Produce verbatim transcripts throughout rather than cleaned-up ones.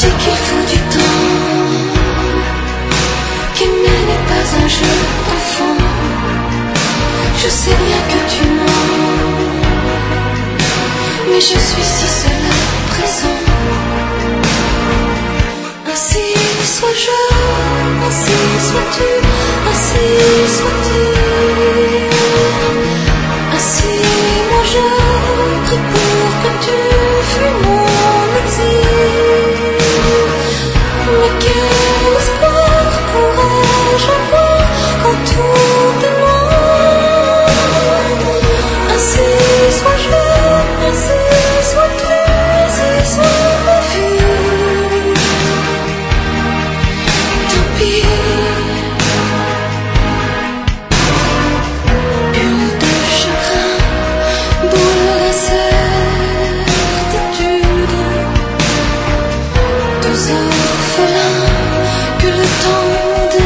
dis qu'il faut du temps, qu'aimer n'est pas un jeu d'enfant. Je sais bien que tu mens, mais je suis si seule à présent. Ainsi sois-je, ainsi sois-tu, ainsi sois-tu. Ainsi moi je prie pour que tu fuis mon exil. Mais quel espoir pourrais-je avoir quand tout est mort? Ainsi sois-je, ainsi sois-tu, ainsi soit ma vie. Tant pis. Bulle de chagrin, boule la certitude. Deux orphelins que le temps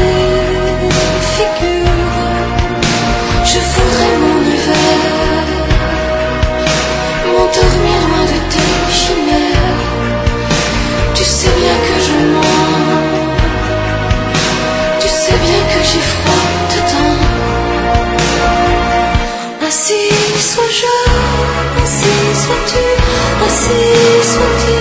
défigure. Je voudrais mon hiver, m'endormir loin de tes chimères. Tu sais bien que je mens, tu sais bien que j'ai froid dedans. Ainsi sois-je, ainsi sois-tu, ainsi sois-tu.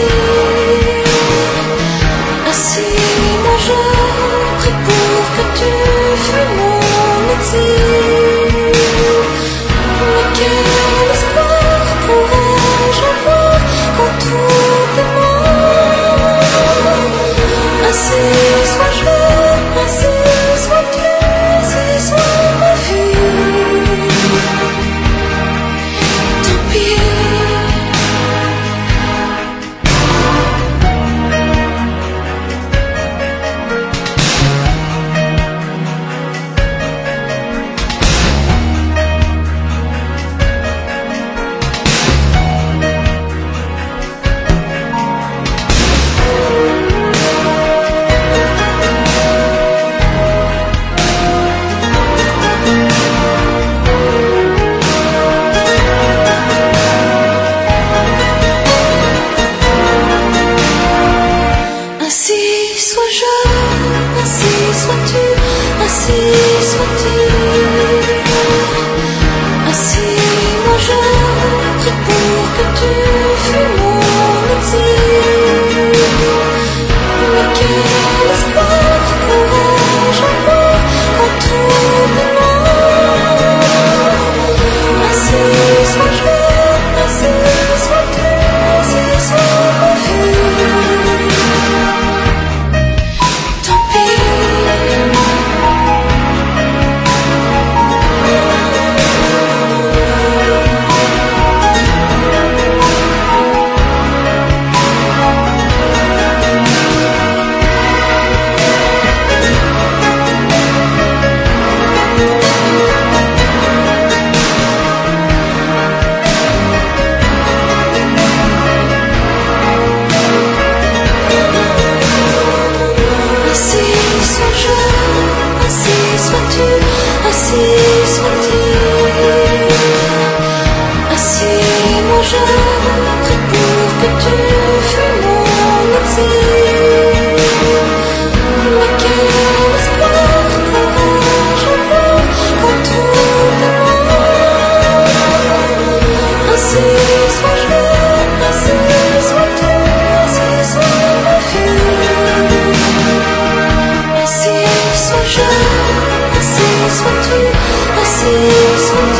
Ainsi moi je prie pour que tu fuis mon exil. Mais quel espoir pourrais-je avoir quand tout est mort? Ainsi sois-je, ainsi sois-tu, ainsi soit ma vie. Tant pis. Ainsi sois-je, ainsi sois-tu, ainsi sois-tu. Ainsi moi je prie pour que tu fuis mon exil. Mais quel espoir pourrais-je avoir quand tout est mort? Ainsi sois-je, ainsi sois-tu, ainsi soit ma vie. Tant pis. Ainsi sois-je, ainsi sois-tu, ainsi sois-tu. Ainsi moi je prie pour que tu fuis mon exil. Mais quel espoir pourrais-je avoir quand tout est mort? Ainsi sois-je, ainsi sois-tu, ainsi soit ma vie. Ainsi sois-je, ainsi sois-tu, ainsi sois-tu.